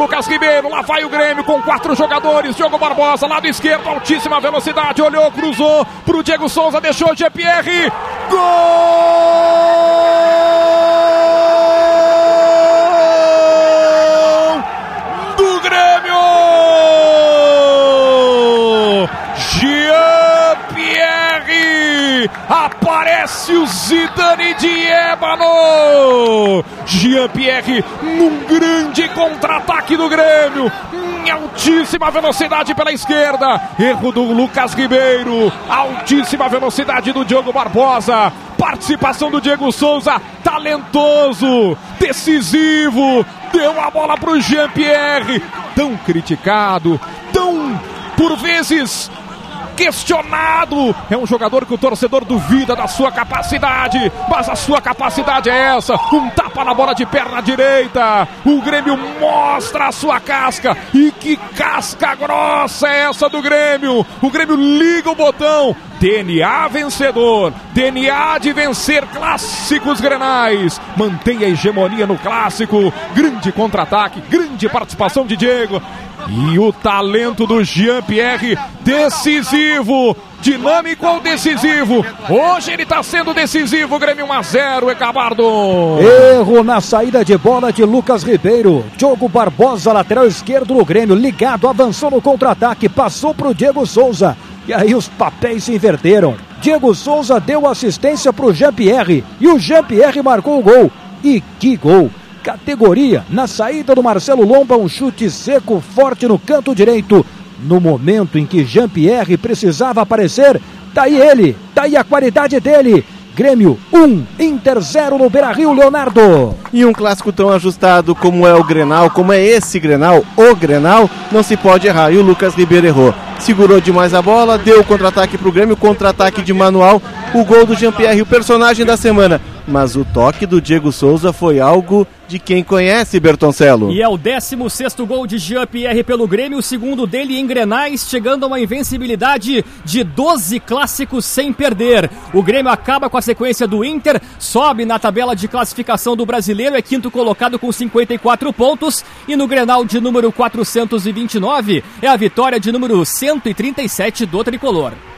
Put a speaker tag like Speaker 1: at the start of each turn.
Speaker 1: Lucas Ribeiro, lá vai o Grêmio com 4 jogadores, Diogo Barbosa, lado esquerdo, altíssima velocidade, olhou, cruzou pro Diego Souza, deixou o Jean-Pierre, gol do Grêmio! Jean-Pierre, aparece o Zidane de ébano, Jean-Pierre num grande contra-ataque do Grêmio, em altíssima velocidade pela esquerda, erro do Lucas Ribeiro, altíssima velocidade do Diogo Barbosa, participação do Diego Souza, talentoso, decisivo, deu a bola pro Jean-Pierre, tão criticado, tão, por vezes, questionado, é um jogador que o torcedor duvida da sua capacidade, mas a sua capacidade é essa, um tapa na bola de perna direita, o Grêmio mostra a sua casca, e que casca grossa é essa do Grêmio, o Grêmio liga o botão, DNA vencedor, DNA de vencer clássicos grenais, mantém a hegemonia no clássico, grande contra-ataque, grande participação de Diego, e o talento do Jean-Pierre, decisivo, dinâmico ou decisivo, hoje ele está sendo decisivo, Grêmio 1-0, Ecabardo.
Speaker 2: Erro na saída de bola de Lucas Ribeiro, Diogo Barbosa, lateral esquerdo do Grêmio, ligado, avançou no contra-ataque, passou para o Diego Souza, e aí os papéis se inverteram, Diego Souza deu assistência para o Jean-Pierre, e o Jean-Pierre marcou o gol, e que gol! Categoria, na saída do Marcelo Lomba, um chute seco, forte no canto direito. No momento em que Jean-Pierre precisava aparecer, tá aí ele, tá aí a qualidade dele. Grêmio 1, Inter 0 no Beira-Rio, Leonardo.
Speaker 3: E um clássico tão ajustado como é o Grenal, como é esse Grenal, o Grenal, não se pode errar. E o Lucas Ribeiro errou. Segurou demais a bola, deu o contra-ataque pro Grêmio, contra-ataque de manual, o gol do Jean-Pierre, o personagem da semana. Mas o toque do Diego Souza foi algo de quem conhece, Bertoncello.
Speaker 4: E é o 16º gol de Jean-Pierre pelo Grêmio, o segundo dele em Grenais, chegando a uma invencibilidade de 12 clássicos sem perder. O Grêmio acaba com a sequência do Inter, sobe na tabela de classificação do Brasileiro, é quinto colocado com 54 pontos, e no Grenal de número 429 é a vitória de número 137 do Tricolor.